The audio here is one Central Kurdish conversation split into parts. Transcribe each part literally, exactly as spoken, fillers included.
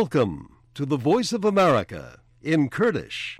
Welcome to the Voice of America in Kurdish.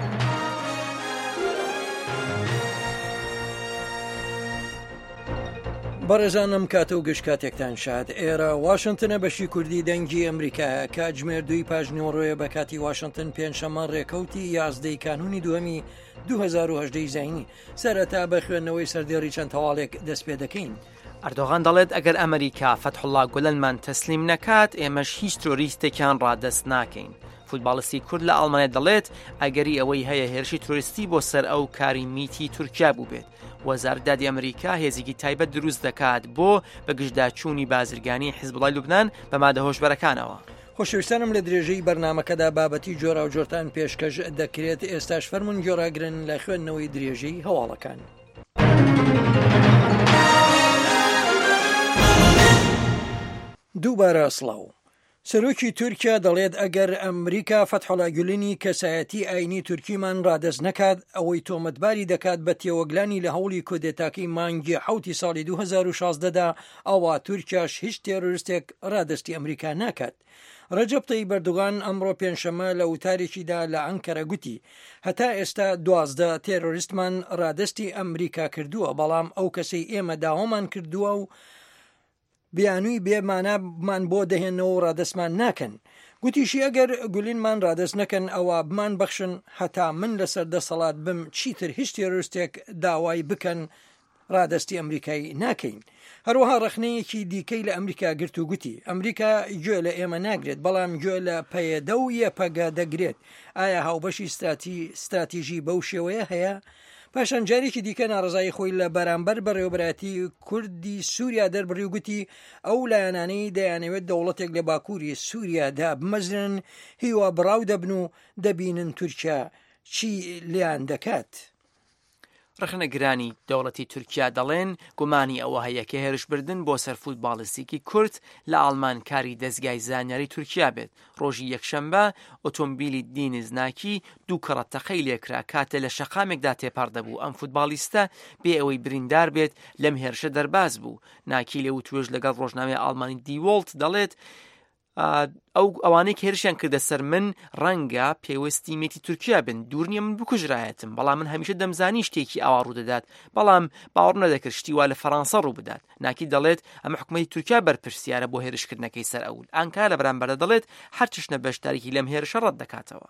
بەڕێزانم کاتە و گشت کاتێکتان شاد ئێرە واشنگتنە بەشی کوردی دەنگی ئەمریکا کاتژمێر دوی پاژنیۆڕۆیە بە کاتی واشنگتن پێنجشەممە ڕێکەوتی یازدەی کانونی دووەمی دوو هەزار و هەژدە زاینی سەرەتا بە خوێندنەوەی سەردێڕی چەند تەواڵێک دەست پێ دەکەین. ئەردۆغان دەڵێت ئەگەر ئەمریکا فەتحوڵا گولەنمان تەسلیم نەکات ئێمەش هیچ تۆریستێکیان ڕادەست ناکەین. فوتباڵستی کورد لە ئەڵمانیا دەڵێت ئەگەری ئەوەی هەیە هێرشی تۆریستی بۆ سەر ئەو کاری میتی تورکیا بوو بێت. وەزارەتدادی ئەمریکا هێزێکی تایبەت دروست دەکات بۆ بەگشتداچوونی بازرگانی حیزبوڵای لوبنان بە مادە هۆشبەرەکانەوە. خۆشەویستانم لە درێژەی بەرنامەکەدا بابەتی جۆرا و جۆرتان پێشکەش دەکرێت ئێستاش فەرمون گۆڕاگرن لە خوێندنەوەی درێژەی هەواڵەکان. دووبارە سڵاو. سەرۆکی تورکیا دەڵێت ئەگەر ئەمریکا فەتحوڵا گولێنی کەسایەتی ئاینی تورکیمان ڕادەست نەکات ئەوەی تۆمەتباری دەکات بە تێوەگلانی لە هەوڵی کودێتاکەی مانگی حوتی ساڵی دوو هەزار و شازدەدا ئەوە تورکیاش هیچ تێرۆریستێک ڕادستی ئەمریکا ناکات. ڕەجەب تەیب ئەردۆغان ئەمڕۆ پێنجشەممە لە وتارێکیدا لە ئەنکەرە گوتی هەتا ئێستا دوازدە تێرۆریستمان ڕادستی ئەمریکا کردووە بەڵام ئەو کەسەی ئێمە داوامان کردووە و بیانووی بێمانەمان بۆ دەهێنەوە و ڕادەستمان ناکەن. گوتیشی ئەگەر گولینمان ڕادەست نەکەن ئەوە بمان بەخشن هەتا من لەسەر دەسەڵات بم چیتر هیچ تێرۆریستێک داوای بکەن ڕادستی ئەمریکای ناکەین. هەروەها ڕخنەیەکی دیکەی لە ئەمریکا گرت و گوتی ئەمریکا گوێ لە ئێمە ناگرێت بەڵام گوێ لە پەیەدە و یەپەگە دەگرێت. ئایا هاوبەشی استراتیژی بەو شێوەیە هەیە؟ پاشان جارێکی دیکە ناڕزایی خۆی لە بەرامبەر بەڕێوەبەتی کوردی سووریا دەربڕی و گوتی ئەو لایەنانەی دەیانەوێت دەوڵەتێک لە باکووری سووریادا بمەزرن هیوا بڕاو دەبن و دەبینن تورکیا چی لیان دەکات. ڕخنە گرانی دەوڵەتی تورکیا دەڵێن گومانی ئەوە هەیە کە هێرشبردن بۆ سەر فوتباڵستێکی کورد لە ئاڵمان کاری دەستگای زانیاری تورکیا بێت. ڕۆژی یەکشەمبە ئۆتۆمبیلی دینزناکی دوو کەڕەتەقەی لێکرا کاتە لە شەقامێکدا تێپەڕ دەبوو. ئەم فوتباڵیستە بێ ئەوەی بریندار بێت لەم هێرشە دەرباز بوو. ناکی لێ و توێژ لەگەڵ ڕۆژنامەی ئاڵمانی دیوۆڵت دەڵێت ئەو ئەوانەی هێرشیان کردە سەر من ڕەنگە پێوەستی مێتی تورکیا بن دوور نییە من بکوژرایەتم بەڵام من هەمیشە دەمزانی شتێکی ئاوا ڕوو دەدات بەڵام باوەڕ نەدەکرد شتی وا لە فەڕەنسا ڕوو بدات. ناکی دەڵێت ئەمە حکومەتی تورکیا بەرپرسیارە بۆ هێرشکردنەکەی سەر ئەول. ئەنکارا لە بەرامبەردا دەڵێت هەر چشنە بەشداریی لەم هێرشە ڕەت دەکاتەوە.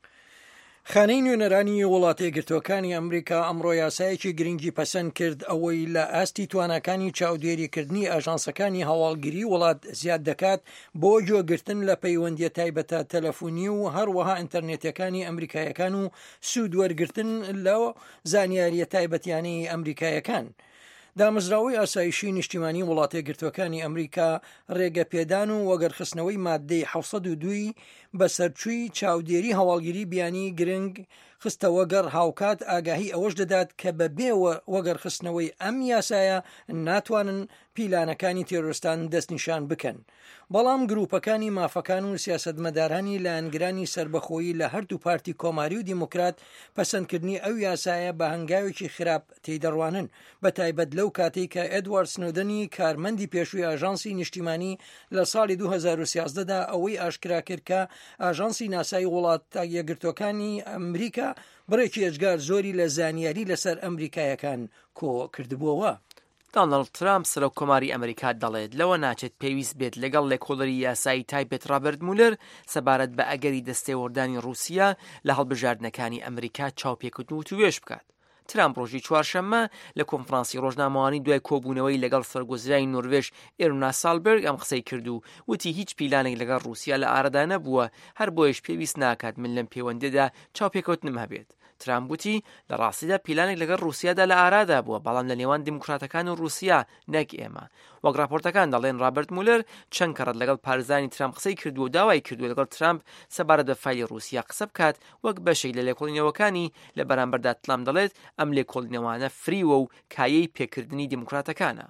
خانەی نوێنەرانی وڵاتە یەکگرتووەکانی ئەمریکا ئەمڕۆ یاسایەکی گرنگی پەسەند کرد ئەوەی لە ئاستی توانەکانی چاودێریکردنی ئاژانسەکانی هەواڵگیری وڵات زیاد دەکات بۆ جۆگرتن لە پەیوەندیە تایبەتە تەلەفۆنی و هەروەها ئینتەرنێتەکانی ئەمریکایەکان و سوود وەرگرتن لە زانیاریە تایبەتیانەی ئەمریکایەکان. دامەزراوەی ئاسایشی نیشتیمانی وڵاتە یەکگرتووەکانی ئەمریکا ڕێگە پێدان و وەگەرخستنەوەی مادەی حەوسەد و دوو بەسەرچووی چاودێری هەواڵگیری بیانی گرنگ خستەوە گەڕ هاوکات ئاگاهی ئەوەش دەدات کە بە بێوە وەگەرخستنەوەی ئەم یاسایە ناتوانن پیلانەکانی تێرۆریستان دەستنیشان بکەن. بەڵام گروپەکانی مافەکان و سیاسەتمەدارانی لایەنگرانی سربەخۆیی لە هەردوو پارتی کۆماری و دیموکرات پەسەندکردنی ئەو یاسایە بە هەنگاوێکی خراپ تێدەڕوانن بە تایبەت لەو کاتێک کە ئێدوارد سنۆدنی کارمەندی پێشووی ئاژانسی نیشتیمانی لە ساڵی دوو هەزار و سیازدەدا ئەوەی ئاشکرا کرد کە ئاژانسی ناسای وڵاتە یەکگرتووەکانی ئەمریکا بڕێکی ئەجگار زۆری لە زانیاری لەسەر ئەمریکایەکان کۆ کردبووەوە. دۆناڵد ترامپ سەرۆکۆماری ئەمریکا دەڵێت لەوە ناچێت پێویست بێت لەگەڵ لێکۆڵەری یاسایی تایبێت ڕابرد مولر سەبارەت بە ئەگەری دەستێوەردانی رووسیا لە هەڵبژاردنەکانی ئەمریکا چاوپێکردن و توێژ بکات. ترامپ ڕۆژی چوارشەممە لە کۆنفرانسی ڕۆژنامەوانی دوای کۆبوونەوەی لەگەڵ سەرگوزرای نۆروێژ ئێرونا سالبرگ ئەم قسەی کرد و وتی هیچ پیلانێک لەگەڵ رووسیا لە ئارادا نەبووە هەر بۆیش پێویست ناکات من لەم پەیوەندیدا چاوپێکەوتنم هەبێت. ترامپ وتی لە ڕاستیدا پیلانێک لەگەڵ رووسیادا لە ئارادا بووە بەڵام لە نێوان دیموکراتەکان و رووسیا نەک ئێمە. وەک راپۆرتەکان دەڵێن رابرت مولر چەند کەڕەت لەگەڵ پارێزانی ترامپ قسەی کردو و داوای کردو لەگەڵ ترامپ سەبارەت بە فایلی رووسیا قسە بکات وەک بەشێک لە لێکۆڵینەوەکانی لە بەرامبەردا تلام دەڵێت ئەم لێکۆڵینەوانە فریوە و کایەی پێکردنی دیموکراتەکانە.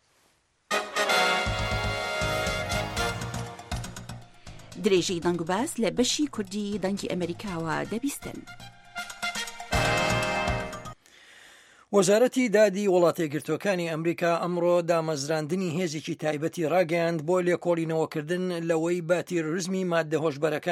درێژەی دەنگ و باس لە بەشی کوردی دەنگی ئەمریکاوە دەبیستن. وەزارەتی دادی وڵاتە یەکگرتووەکانی ئەمریکا ئەمڕۆ دامەزراندنی هێزێکی تایبەتی ڕاگەیاند بۆ لێکۆڵینەوەکردن لەوەی بە تیرۆریزمی مادە هۆشبەرەکان